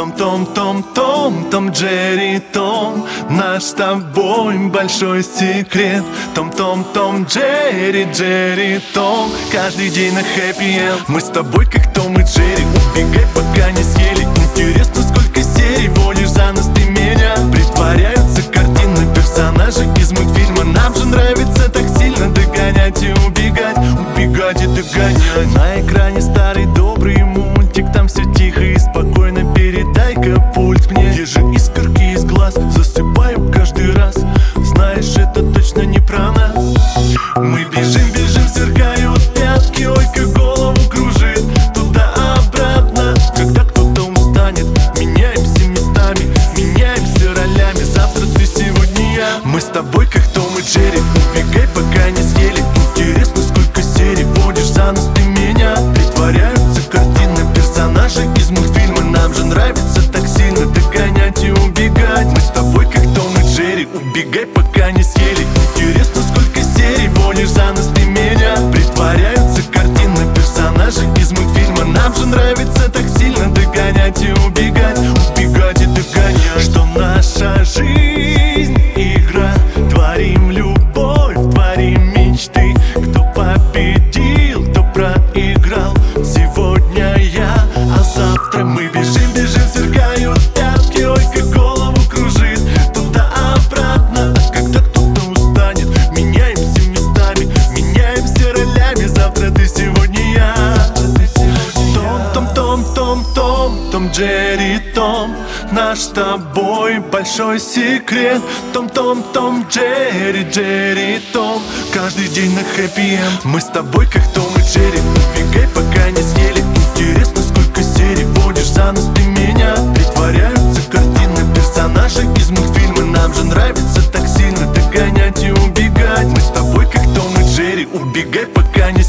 Том, Джерри, Том, наш с тобой большой секрет. Том, Джерри, Том, каждый день на хэппи-энд. Мы с тобой как Том и Джерри, убегай, пока не съели. Интересно, сколько серий водишь за нос ты меня. Притворяются картины персонажи из мультфильма. Нам же нравится так сильно догонять и убегать, убегать и догонять. На экране старый добрый мультик, там все тихо и спокойно. Передай-ка пульт мне, где же искорки из глаз? Засыпаю каждый раз, знаешь, это точно не про нас. Мы бежим, сверкают пятки, ой, как голову кружит туда-обратно. Когда кто-то устанет, меняемся местами, меняемся ролями. Завтра ты, сегодня я. Мы с тобой как Том и Джерри, убегай, пока не съели. Интересно, сколько серий водишь за нос ты меня. Притворяются картины персонажи из мультфильма. Нам же нравится так сильно догонять и убегать. Мы с тобой как Том и Джерри, убегай, пока не съели. Интересно, сколько серий водишь за нос ты меня. Притворяются картины персонажи из мультфильма. Нам же нравится так сильно догонять и убегать, убегать и догонять. Что наша жизнь игра, творим любовь, творим мечты. Кто победил, кто проиграл, сегодня я, а завтра мы. Бежим, сверкают пятки, ой, как голову кружит туда-обратно. А когда кто-то устанет, меняемся местами, меняемся ролями. Завтра ты, сегодня я. Том, Джерри, Том, наш с тобой большой секрет. Том, Джерри, Том, каждый день на хэппи-энд. Мы с тобой как Том и Джерри, убегай, пока не съели. Интересно, сколько серий водишь за нос ты меня. Притворяются картины персонажи из мультфильма. Нам же нравится так сильно догонять и убегать. Мы с тобой как Том и Джерри, убегай, пока не